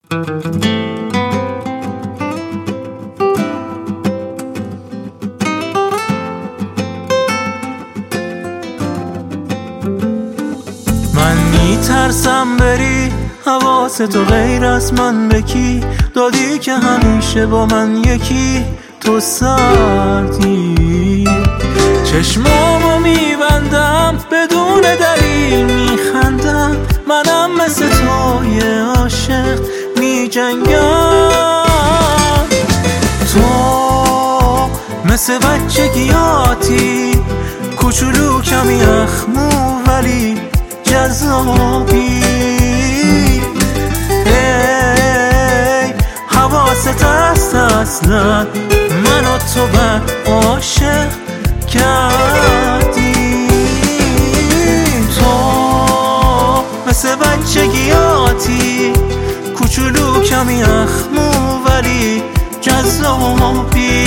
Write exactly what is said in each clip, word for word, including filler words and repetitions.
من میترسم بری حواستو غیر از من بکی دادی که همیشه با من یکی تو سردی چشمامو میبندم بدون دلیل میخندم منم مثل توی عاشق میجنگم تو مثل بچگیاتی کوچولو کمی اخمو ولی جذابی ای حواست هست اصلا من و تو بر عاشق کردی تو مثل بچگیاتی کوچولو کمی اخمو ولی جذابی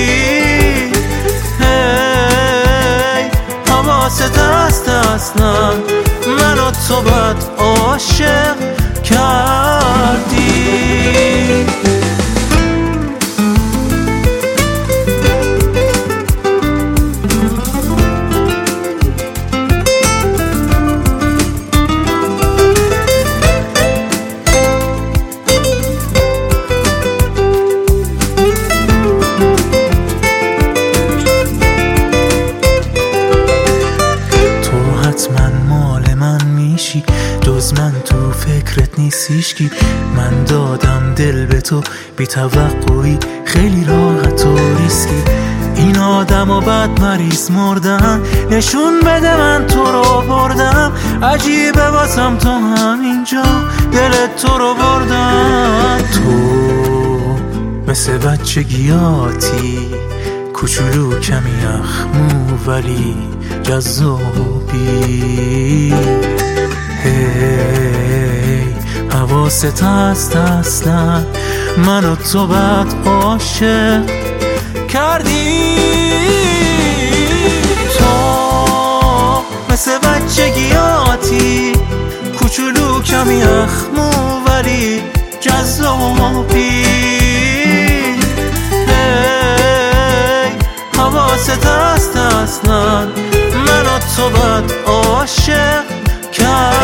ای حواست هست اصلا من و تو بر عاشق کردی جز من تو فکرت نیست هیچکی من دادم دل به تو بی توقعی خیلی راحت و ریسکی این آدم و بد مریض مردن نشون بده من تو رو بردم عجیبه واسم تو همینجا دل تو رو بردم تو مثل بچگیاتی کوچولو کمی اخمو ولی جذابی هی حواست هست اصلا من و تو بعد عاشق کردی تو مثل بچگیاتی کوچولو کمی اخمو ولی جذابی هی حواست هست اصلا من و تو بعد عاشق کردی